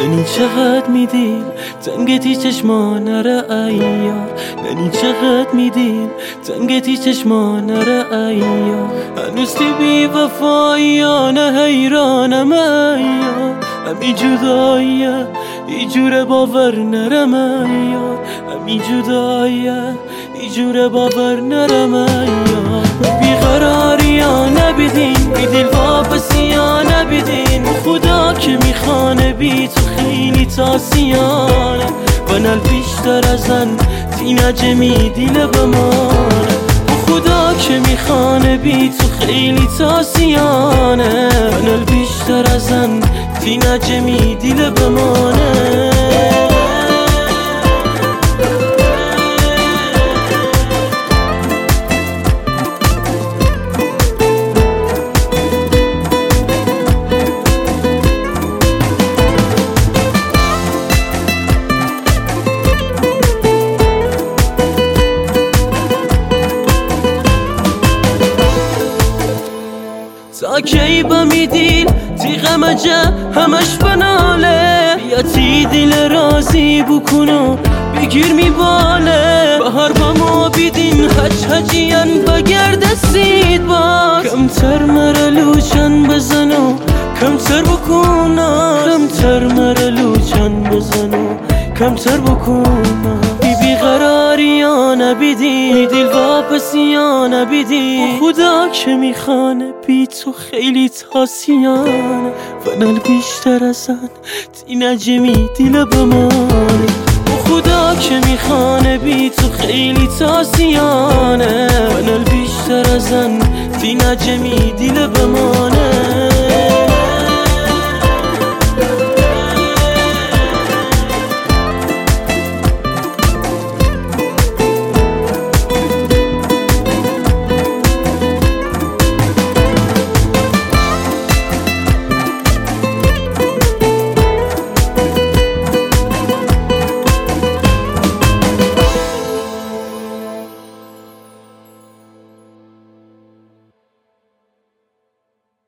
ننی چقدر میدیم تنگتی چشمان نره ایار، ننی چقدر میدیم تنگتی چشمان نره ایار. هنوز تی بی وفایانه حیرانم ایار، همی جداییه ای جور باور نرم ایار، همی جداییه ای جور باور نرم ایار. بیقراری یا نبیدین بی دل واپسی یا نبیدین، خدا که میخانه بی تو خیلی تاسیانه و نل بیشتر ازن تی نجمی دیل بمانه. خدا که میخانه بی تو خیلی تاسیانه و نل بیشتر ازن تی نجمی دیل بمانه. تا کی بمیدین تی غمجه همش بناله، بیا تی دل رازی بکنو بگیر میباله. بهار با ما بیدین هج هجیان بگرد سید باز، کمتر مرلوچن بزنو کمتر بکنو، کمتر مرلوچن بزنو کمتر بکنو. بی قراری یا نبیدی دل واپسی یا نبیدی، خدا که میخانه بی تو خیلی تاسیانه و نل بیشتر ازن تی نجمی دیل بمانه. خدا که میخانه بی تو خیلی تاسیانه و نل بیشتر ازن تی نجمی دیل بمانه.